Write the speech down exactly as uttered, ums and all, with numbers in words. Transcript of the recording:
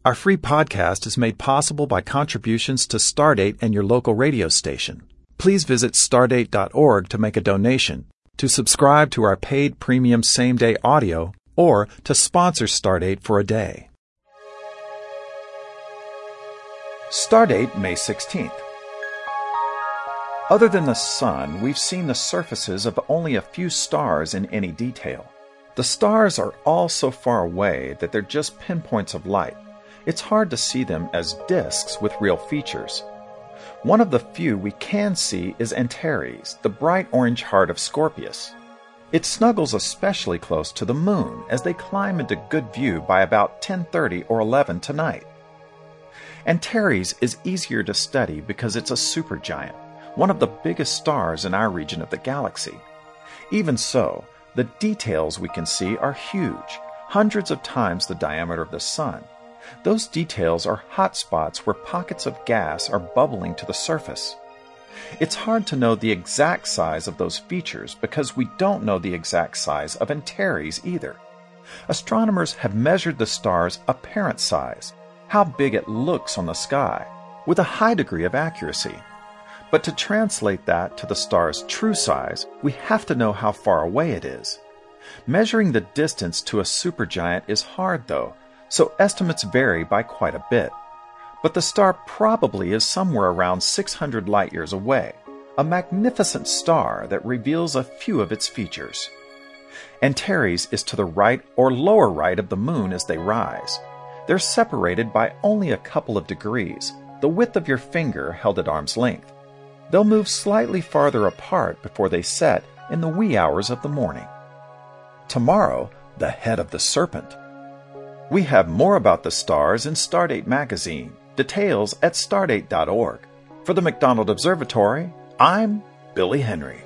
Our free podcast is made possible by contributions to Stardate and your local radio station. Please visit stardate dot org to make a donation, to subscribe to our paid premium same-day audio, or to sponsor Stardate for a day. Stardate, May sixteenth. Other than the Sun, we've seen the surfaces of only a few stars in any detail. The stars are all so far away that they're just pinpoints of light. It's hard to see them as disks with real features. One of the few we can see is Antares, the bright orange heart of Scorpius. It snuggles especially close to the Moon as they climb into good view by about ten thirty or eleven tonight. Antares is easier to study because it's a supergiant, one of the biggest stars in our region of the galaxy. Even so, the details we can see are huge, hundreds of times the diameter of the Sun. Those details are hot spots where pockets of gas are bubbling to the surface. It's hard to know the exact size of those features because we don't know the exact size of Antares either. Astronomers have measured the star's apparent size, how big it looks on the sky, with a high degree of accuracy. But to translate that to the star's true size, we have to know how far away it is. Measuring the distance to a supergiant is hard, though, so estimates vary by quite a bit. But the star probably is somewhere around six hundred light-years away, a magnificent star that reveals a few of its features. Antares is to the right or lower right of the Moon as they rise. They're separated by only a couple of degrees, the width of your finger held at arm's length. They'll move slightly farther apart before they set in the wee hours of the morning. Tomorrow, the head of the serpent. We have more about the stars in Stardate magazine. Details at stardate dot org. For the McDonald Observatory, I'm Billy Henry.